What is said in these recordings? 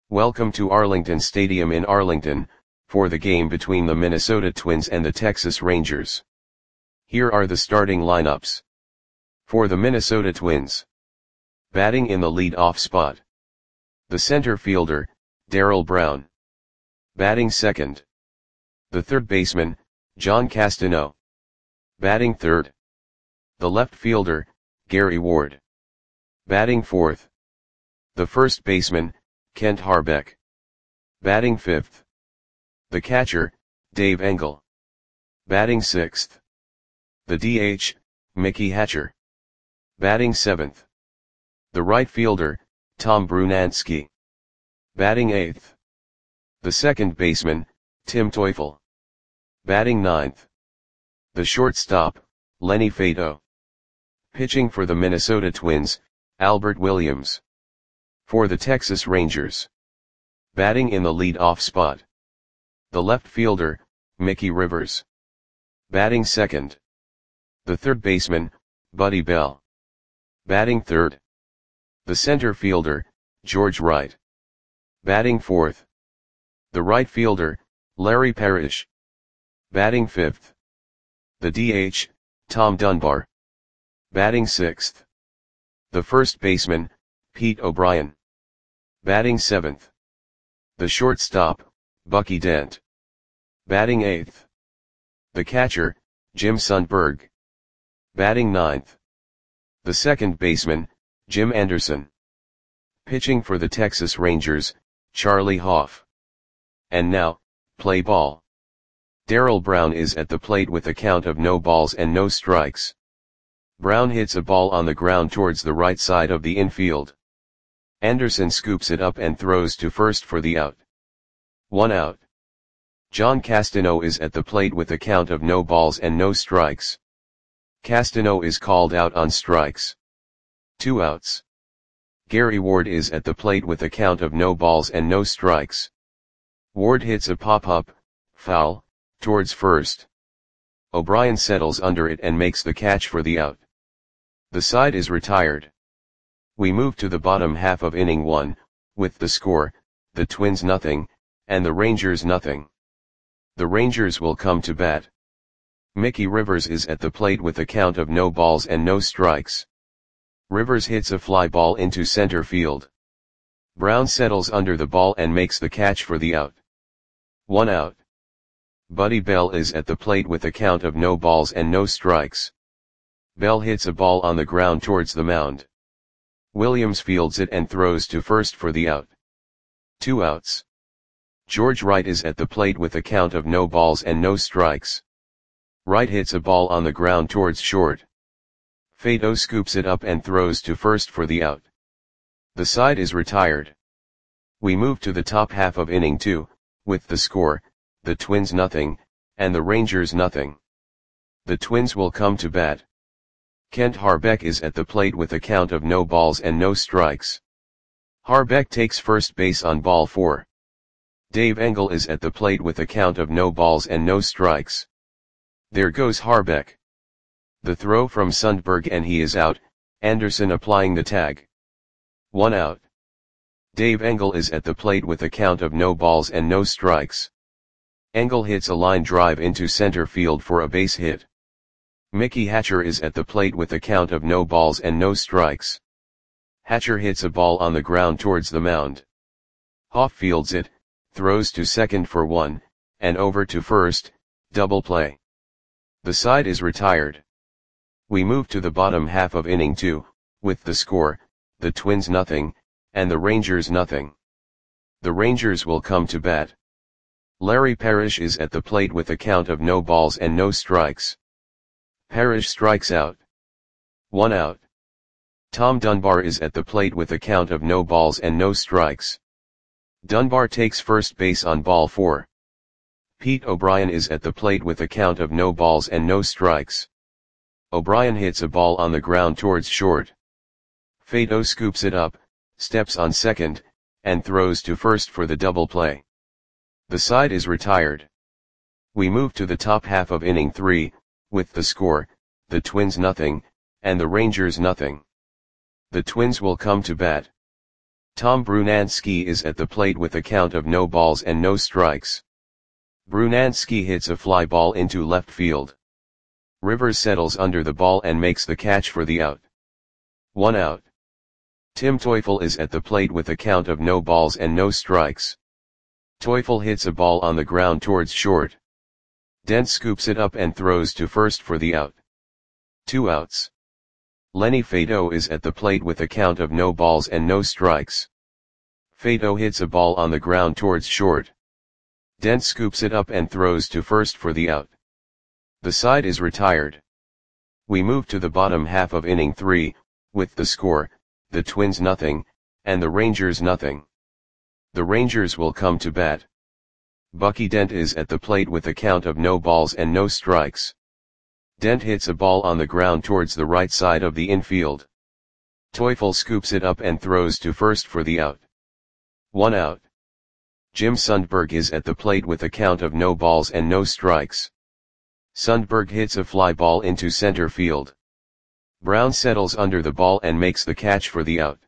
Welcome to Arlington Stadium in Arlington, for the game between the Minnesota Twins and the Texas Rangers. Here are the starting lineups. For the Minnesota Twins. Batting in the lead-off spot. The center fielder, Darrell Brown. Batting second. The third baseman, John Castano. Batting third. The left fielder, Gary Ward. Batting fourth. The first baseman, Kent Hrbek. Batting fifth. The catcher, Dave Engel. Batting sixth. The DH, Mickey Hatcher. Batting seventh. The right fielder, Tom Brunansky. Batting eighth. The second baseman, Tim Teufel. Batting ninth. The shortstop, Lenny Fato. Pitching for the Minnesota Twins, Albert Williams. For the Texas Rangers. Batting in the lead-off spot. The left fielder, Mickey Rivers. Batting second. The third baseman, Buddy Bell. Batting third. The center fielder, George Wright. Batting fourth. The right fielder, Larry Parrish. Batting fifth. The DH, Tom Dunbar. Batting sixth. The first baseman, Pete O'Brien. Batting seventh. The shortstop, Bucky Dent. Batting eighth. The catcher, Jim Sundberg. Batting ninth. The second baseman, Jim Anderson. Pitching for the Texas Rangers, Charlie Hoff. And now, play ball. Darrell Brown is at the plate with a count of no balls and no strikes. Brown hits a ball on the ground towards the right side of the infield. Anderson scoops it up and throws to first for the out. 1 out. John Castano is at the plate with a count of no balls and no strikes. Castano is called out on strikes. 2 outs. Gary Ward is at the plate with a count of no balls and no strikes. Ward hits a pop-up, foul, towards first. O'Brien settles under it and makes the catch for the out. The side is retired. We move to the bottom half of inning 1, with the score, the Twins nothing, and the Rangers nothing. The Rangers will come to bat. Mickey Rivers is at the plate with a count of no balls and no strikes. Rivers hits a fly ball into center field. Brown settles under the ball and makes the catch for the out. 1 out. Buddy Bell is at the plate with a count of no balls and no strikes. Bell hits a ball on the ground towards the mound. Williams fields it and throws to first for the out. 2 outs. George Wright is at the plate with a count of no balls and no strikes. Wright hits a ball on the ground towards short. Fato scoops it up and throws to first for the out. The side is retired. We move to the top half of inning 2, with the score, the Twins nothing, and the Rangers nothing. The Twins will come to bat. Kent Hrbek is at the plate with a count of no balls and no strikes. Hrbek takes first base on ball 4. Dave Engel is at the plate with a count of no balls and no strikes. There goes Hrbek. The throw from Sundberg and he is out, Anderson applying the tag. 1 out. Dave Engel is at the plate with a count of no balls and no strikes. Engel hits a line drive into center field for a base hit. Mickey Hatcher is at the plate with a count of no balls and no strikes. Hatcher hits a ball on the ground towards the mound. Hoff fields it, throws to second for 1, and over to first, double play. The side is retired. We move to the bottom half of inning 2, with the score, the Twins nothing, and the Rangers nothing. The Rangers will come to bat. Larry Parrish is at the plate with a count of no balls and no strikes. Parrish strikes out. 1 out. Tom Dunbar is at the plate with a count of no balls and no strikes. Dunbar takes first base on ball 4. Pete O'Brien is at the plate with a count of no balls and no strikes. O'Brien hits a ball on the ground towards short. Fato scoops it up, steps on second, and throws to first for the double play. The side is retired. We move to the top half of inning 3, with the score, the Twins nothing, and the Rangers nothing. The Twins will come to bat. Tom Brunansky is at the plate with a count of no balls and no strikes. Brunansky hits a fly ball into left field. Rivers settles under the ball and makes the catch for the out. 1 out. Tim Teufel is at the plate with a count of no balls and no strikes. Teufel hits a ball on the ground towards short. Dent scoops it up and throws to first for the out. 2 outs. Lenny Fato is at the plate with a count of no balls and no strikes. Fato hits a ball on the ground towards short. Dent scoops it up and throws to first for the out. The side is retired. We move to the bottom half of inning 3, with the score, the Twins nothing, and the Rangers nothing. The Rangers will come to bat. Bucky Dent is at the plate with a count of no balls and no strikes. Dent hits a ball on the ground towards the right side of the infield. Teufel scoops it up and throws to first for the out. 1 out. Jim Sundberg is at the plate with a count of no balls and no strikes. Sundberg hits a fly ball into center field. Brown settles under the ball and makes the catch for the out.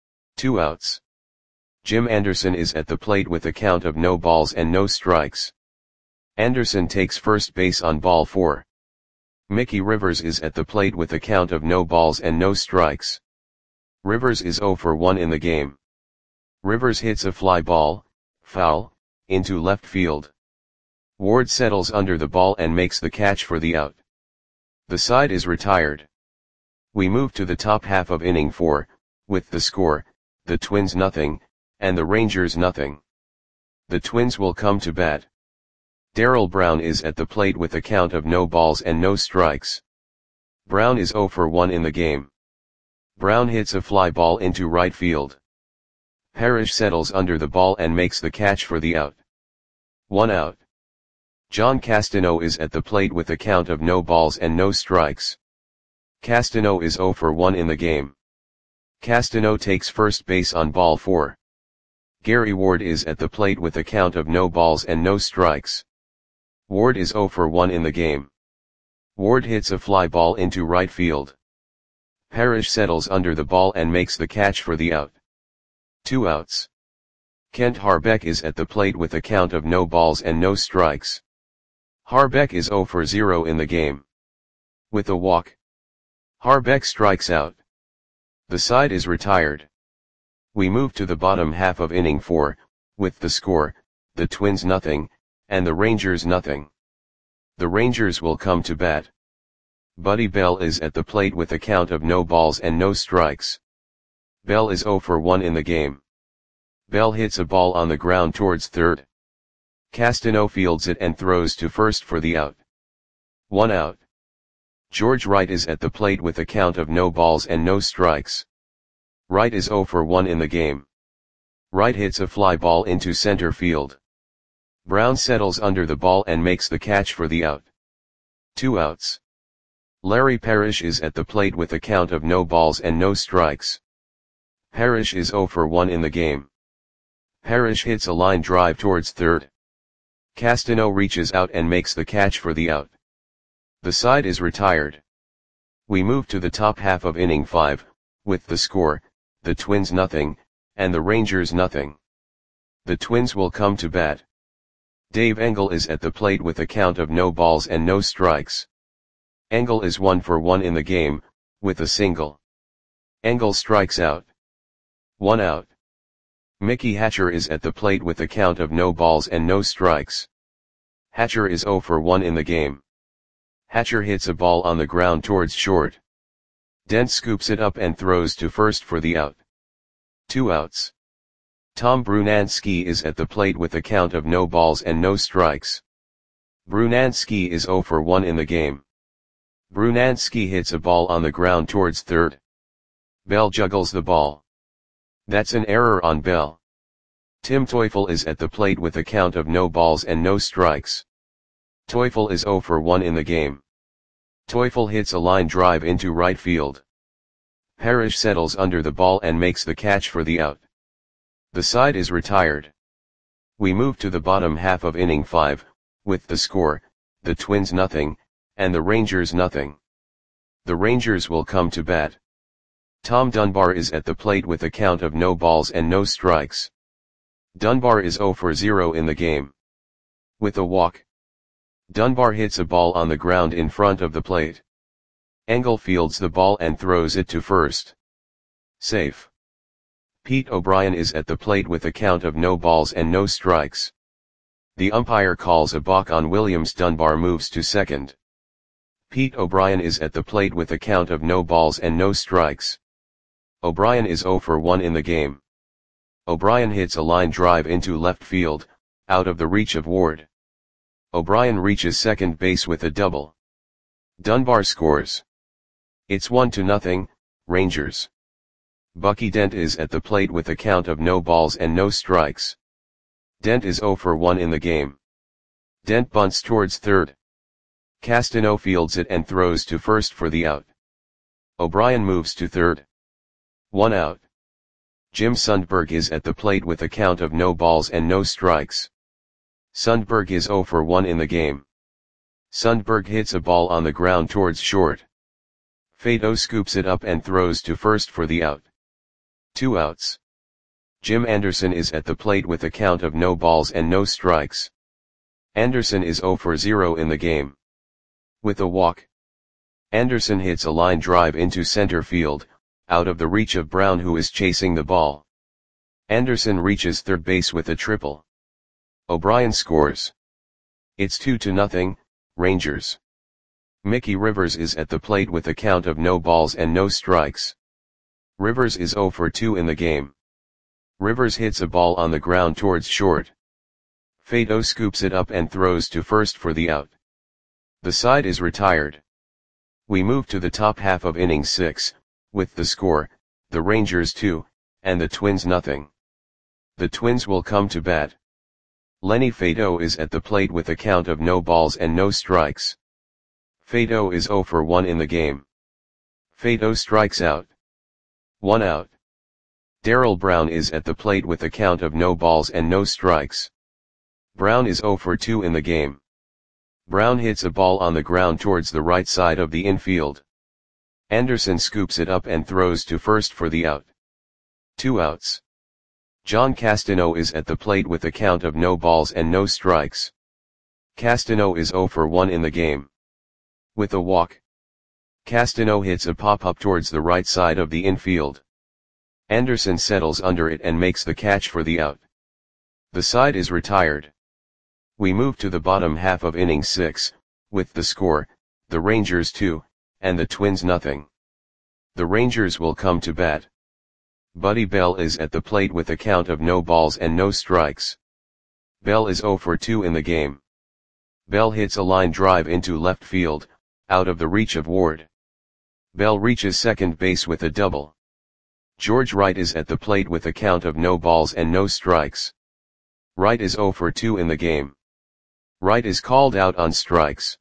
2 outs. Jim Anderson is at the plate with a count of no balls and no strikes. Anderson takes first base on ball 4. Mickey Rivers is at the plate with a count of no balls and no strikes. Rivers is 0 for 1 in the game. Rivers hits a fly ball, foul, into left field. Ward settles under the ball and makes the catch for the out. The side is retired. We move to the top half of inning 4, with the score, the Twins nothing, and the Rangers nothing. The Twins will come to bat. Darrell Brown is at the plate with a count of no balls and no strikes. Brown is 0 for 1 in the game. Brown hits a fly ball into right field. Parrish settles under the ball and makes the catch for the out. 1 out. John Castano is at the plate with a count of no balls and no strikes. Castano is 0 for 1 in the game. Castano takes first base on ball 4. Gary Ward is at the plate with a count of no balls and no strikes. Ward is 0 for 1 in the game. Ward hits a fly ball into right field. Parrish settles under the ball and makes the catch for the out. 2 outs. Kent Harbeck is at the plate with a count of no balls and no strikes. Harbeck is 0 for 0 in the game. With a walk, Harbeck strikes out. The side is retired. We move to the bottom half of inning 4, with the score, the Twins nothing, and the Rangers nothing. The Rangers will come to bat. Buddy Bell is at the plate with a count of no balls and no strikes. Bell is 0 for 1 in the game. Bell hits a ball on the ground towards third. Castano fields it and throws to first for the out. 1 out. George Wright is at the plate with a count of no balls and no strikes. Wright is 0 for 1 in the game. Wright hits a fly ball into center field. Brown settles under the ball and makes the catch for the out. 2 outs. Larry Parrish is at the plate with a count of no balls and no strikes. Parrish is 0 for 1 in the game. Parrish hits a line drive towards third. Castano reaches out and makes the catch for the out. The side is retired. We move to the top half of inning 5, with the score, the Twins nothing, and the Rangers nothing. The Twins will come to bat. Dave Engel is at the plate with a count of no balls and no strikes. Engel is 1 for 1 in the game, with a single. Engel strikes out. 1 out. Mickey Hatcher is at the plate with a count of no balls and no strikes. Hatcher is 0 for 1 in the game. Hatcher hits a ball on the ground towards short. Dent scoops it up and throws to first for the out. 2 outs. Tom Brunansky is at the plate with a count of no balls and no strikes. Brunansky is 0 for 1 in the game. Brunansky hits a ball on the ground towards third. Bell juggles the ball. That's an error on Bell. Tim Teufel is at the plate with a count of no balls and no strikes. Teufel is 0 for 1 in the game. Teufel hits a line drive into right field. Parrish settles under the ball and makes the catch for the out. The side is retired. We move to the bottom half of inning 5, with the score, the Twins nothing, and the Rangers nothing. The Rangers will come to bat. Tom Dunbar is at the plate with a count of no balls and no strikes. Dunbar is 0 for 0 in the game. With a walk, Dunbar hits a ball on the ground in front of the plate. Engel fields the ball and throws it to first. Safe. Pete O'Brien is at the plate with a count of no balls and no strikes. The umpire calls a balk on Williams. Dunbar moves to second. Pete O'Brien is at the plate with a count of no balls and no strikes. O'Brien is 0 for 1 in the game. O'Brien hits a line drive into left field, out of the reach of Ward. O'Brien reaches second base with a double. Dunbar scores. It's 1-0, Rangers. Bucky Dent is at the plate with a count of no balls and no strikes. Dent is 0 for 1 in the game. Dent bunts towards third. Castano fields it and throws to first for the out. O'Brien moves to third. 1 out. Jim Sundberg is at the plate with a count of no balls and no strikes. Sundberg is 0 for 1 in the game. Sundberg hits a ball on the ground towards short. Faedo scoops it up and throws to first for the out. 2 outs. Jim Anderson is at the plate with a count of no balls and no strikes. Anderson is 0 for 0 in the game. With a walk, Anderson hits a line drive into center field, out of the reach of Brown, who is chasing the ball. Anderson reaches third base with a triple. O'Brien scores. It's 2-0, Rangers. Mickey Rivers is at the plate with a count of no balls and no strikes. Rivers is 0 for 2 in the game. Rivers hits a ball on the ground towards short. Faedo scoops it up and throws to first for the out. The side is retired. We move to the top half of inning 6, with the score, the Rangers 2, and the Twins nothing. The Twins will come to bat. Lenny Faedo is at the plate with a count of no balls and no strikes. Faedo is 0 for 1 in the game. Faedo strikes out. 1 out. Darrell Brown is at the plate with a count of no balls and no strikes. Brown is 0 for 2 in the game. Brown hits a ball on the ground towards the right side of the infield. Anderson scoops it up and throws to first for the out. 2 outs. John Castano is at the plate with a count of no balls and no strikes. Castano is 0 for 1 in the game. With a walk, Castano hits a pop-up towards the right side of the infield. Anderson settles under it and makes the catch for the out. The side is retired. We move to the bottom half of inning 6, with the score, the Rangers 2, and the Twins nothing. The Rangers will come to bat. Buddy Bell is at the plate with a count of no balls and no strikes. Bell is 0 for 2 in the game. Bell hits a line drive into left field, out of the reach of Ward. Bell reaches second base with a double. George Wright is at the plate with a count of no balls and no strikes. Wright is 0 for 2 in the game. Wright is called out on strikes.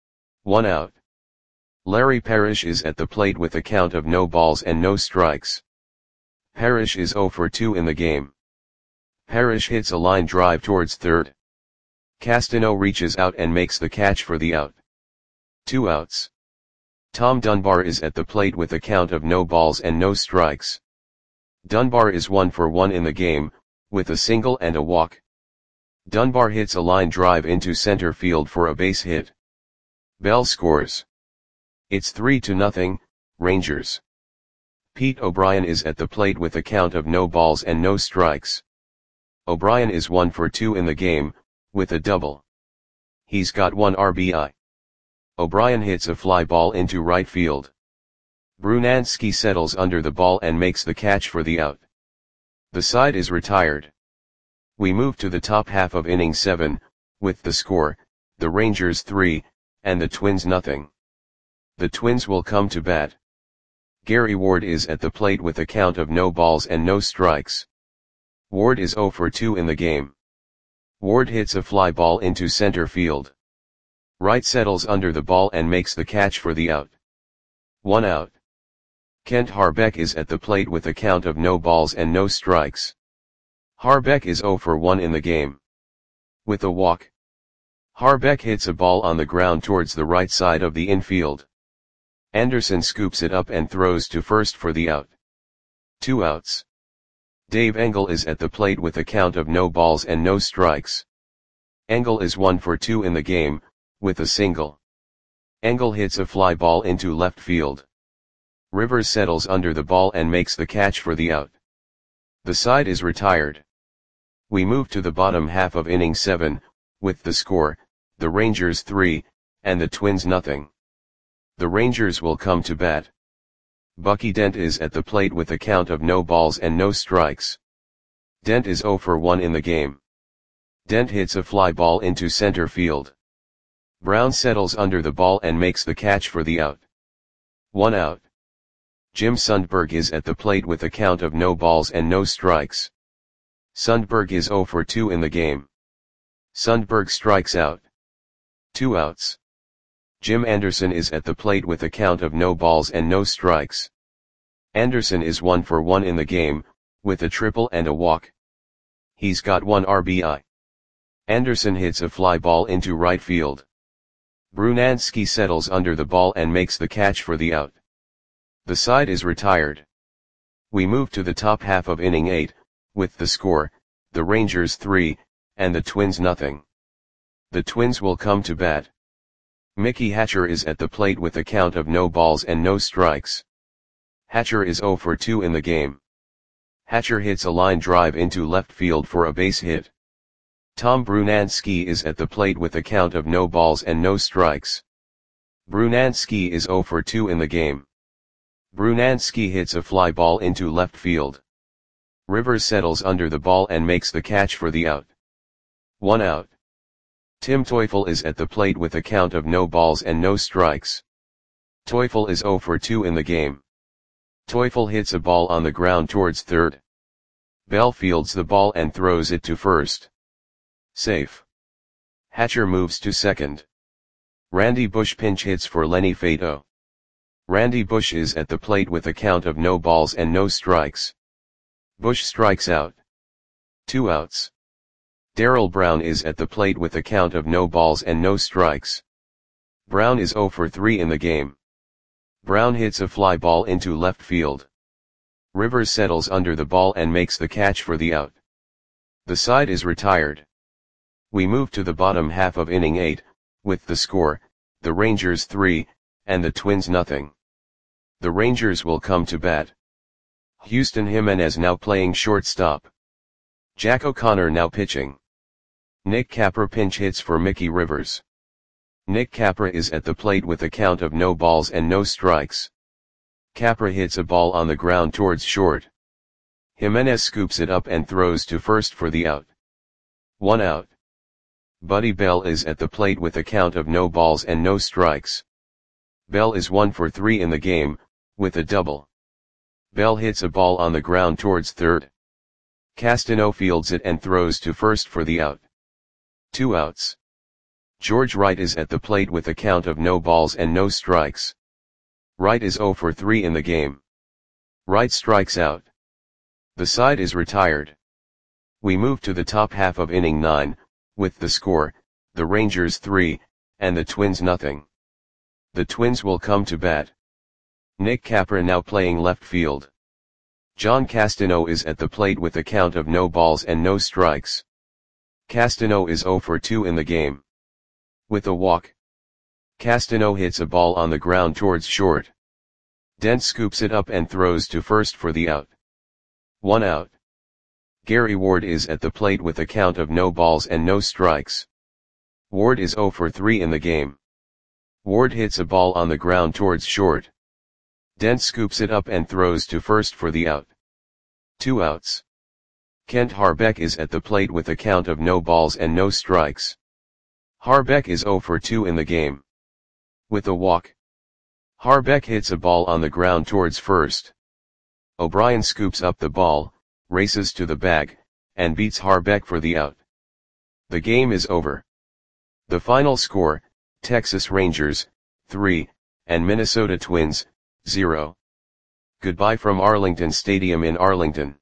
1 out. Larry Parrish is at the plate with a count of no balls and no strikes. Parrish is 0 for 2 in the game. Parrish hits a line drive towards third. Castano reaches out and makes the catch for the out. 2 outs. Tom Dunbar is at the plate with a count of no balls and no strikes. Dunbar is 1 for 1 in the game, with a single and a walk. Dunbar hits a line drive into center field for a base hit. Bell scores. It's 3-0, Rangers. Pete O'Brien is at the plate with a count of no balls and no strikes. O'Brien is 1 for 2 in the game, with a double. He's got 1 RBI. O'Brien hits a fly ball into right field. Brunansky settles under the ball and makes the catch for the out. The side is retired. We move to the top half of inning 7, with the score, the Rangers 3, and the Twins nothing. The Twins will come to bat. Gary Ward is at the plate with a count of no balls and no strikes. Ward is 0 for 2 in the game. Ward hits a fly ball into center field. Wright settles under the ball and makes the catch for the out. 1 out. Kent Harbeck is at the plate with a count of no balls and no strikes. Harbeck is 0 for 1 in the game. With a walk, Harbeck hits a ball on the ground towards the right side of the infield. Anderson scoops it up and throws to first for the out. 2 outs. Dave Engel is at the plate with a count of no balls and no strikes. Engel is 1 for 2 in the game, with a single. Engel hits a fly ball into left field. Rivers settles under the ball and makes the catch for the out. The side is retired. We move to the bottom half of inning 7, with the score, the Rangers 3, and the Twins nothing. The Rangers will come to bat. Bucky Dent is at the plate with a count of no balls and no strikes. Dent is 0 for 1 in the game. Dent hits a fly ball into center field. Brown settles under the ball and makes the catch for the out. 1 out. Jim Sundberg is at the plate with a count of no balls and no strikes. Sundberg is 0 for 2 in the game. Sundberg strikes out. 2 outs. Jim Anderson is at the plate with a count of no balls and no strikes. Anderson is 1 for 1 in the game, with a triple and a walk. He's got 1 RBI. Anderson hits a fly ball into right field. Brunansky settles under the ball and makes the catch for the out. The side is retired. We move to the top half of inning 8, with the score, the Rangers 3, and the Twins nothing. The Twins will come to bat. Mickey Hatcher is at the plate with a count of no balls and no strikes. Hatcher is 0 for 2 in the game. Hatcher hits a line drive into left field for a base hit. Tom Brunansky is at the plate with a count of no balls and no strikes. Brunansky is 0 for 2 in the game. Brunansky hits a fly ball into left field. Rivers settles under the ball and makes the catch for the out. 1 out. Tim Teufel is at the plate with a count of no balls and no strikes. Teufel is 0 for 2 in the game. Teufel hits a ball on the ground towards third. Bell fields the ball and throws it to first. Safe. Hatcher moves to second. Randy Bush pinch hits for Lenny Fato. Randy Bush is at the plate with a count of no balls and no strikes. Bush strikes out. 2 outs. Darrell Brown is at the plate with a count of no balls and no strikes. Brown is 0 for 3 in the game. Brown hits a fly ball into left field. Rivers settles under the ball and makes the catch for the out. The side is retired. We move to the bottom half of inning 8, with the score, the Rangers 3, and the Twins nothing. The Rangers will come to bat. Houston Jimenez now playing shortstop. Jack O'Connor now pitching. Nick Capra pinch hits for Mickey Rivers. Nick Capra is at the plate with a count of no balls and no strikes. Capra hits a ball on the ground towards short. Jimenez scoops it up and throws to first for the out. 1 out. Buddy Bell is at the plate with a count of no balls and no strikes. Bell is 1 for 3 in the game, with a double. Bell hits a ball on the ground towards third. Castano fields it and throws to first for the out. 2 outs. George Wright is at the plate with a count of no balls and no strikes. Wright is 0 for 3 in the game. Wright strikes out. The side is retired. We move to the top half of inning 9, with the score, the Rangers 3, and the Twins nothing. The Twins will come to bat. Nick Capra now playing left field. John Castano is at the plate with a count of no balls and no strikes. Castano is 0 for 2 in the game. With a walk. Castano hits a ball on the ground towards short. Dent scoops it up and throws to first for the out. 1 out. Gary Ward is at the plate with a count of no balls and no strikes. Ward is 0 for 3 in the game. Ward hits a ball on the ground towards short. Dent scoops it up and throws to first for the out. 2 outs. Kent Harbeck is at the plate with a count of no balls and no strikes. Harbeck is 0 for 2 in the game. With a walk. Harbeck hits a ball on the ground towards first. O'Brien scoops up the ball, races to the bag, and beats Harbeck for the out. The game is over. The final score, Texas Rangers, 3, and Minnesota Twins, 0. Goodbye from Arlington Stadium in Arlington.